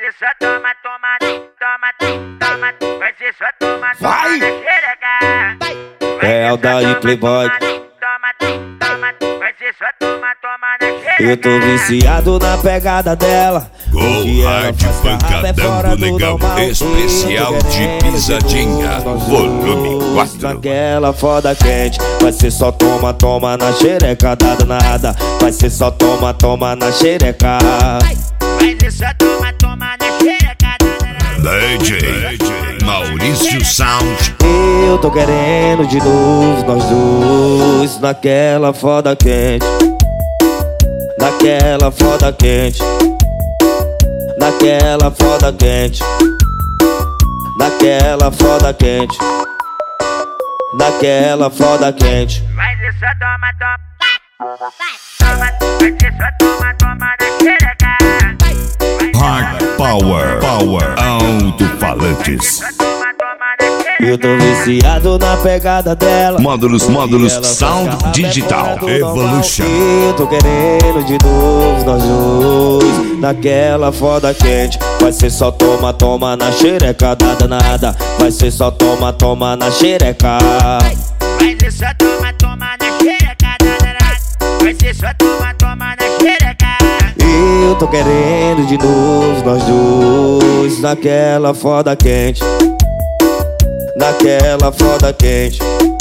ser só toma, toma, toma, toma. Vai ser só toma, toma Vai! na xereca. É o Daí Playboy. Toma, toma, vai ser só toma, toma na xereca. Eu tô viciado na pegada dela. Gol Hard Pancadão do Negão, especial de pisadinha, volume 4. Naquela foda quente, vai ser só toma, toma na xereca, dada nada. Vai ser só toma, toma na xereca. Vai ser só toma, toma na xereca. DJ Maurício Sound. Eu tô querendo de novo nós dois naquela foda quente. Naquela foda quente. Naquela foda quente. Naquela foda quente. Naquela foda quente. Vai ser só toma, toma. Toma, vai ser só toma, toma na xereca. Hard Power, alto-falantes. Eu tô viciado na pegada dela. Módulos Sound Digital Evolution. Eu tô querendo de novo nós dois naquela foda quente. Vai ser só toma, toma na xereca, dada nada. Vai ser só toma, toma na xereca. Vai ser só toma, toma na xereca. Vai ser só toma, toma na xereca. Eu tô querendo de novo nós dois naquela foda quente. Naquela foda quente.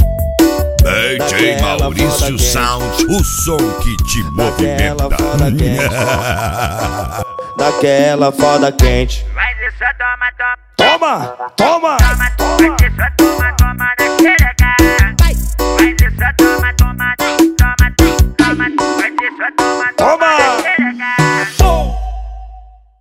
DJ Maurício Sound, o som que te movimenta. Naquela foda quente. Vai ser só toma, toma. Toma, toma, Vai ser só